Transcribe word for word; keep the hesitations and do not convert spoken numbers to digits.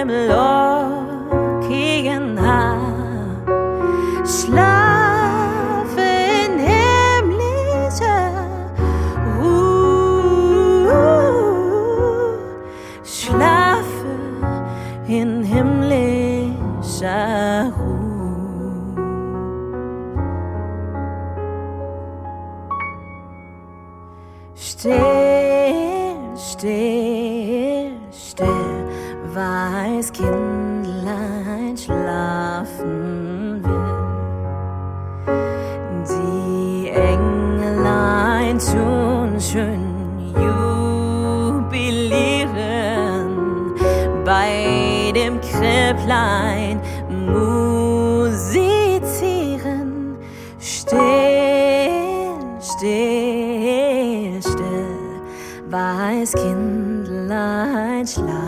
dem lockigen Haar. Schlaf in himmlischer Ruhe, schlafe in himmlischer Ruhe. Still, still, still, weiß Kindlein schlafen will. Die Englein tun schön jubilieren, bei dem Kripplein musizieren. Still, still, still, weiß Kindlein schlafen.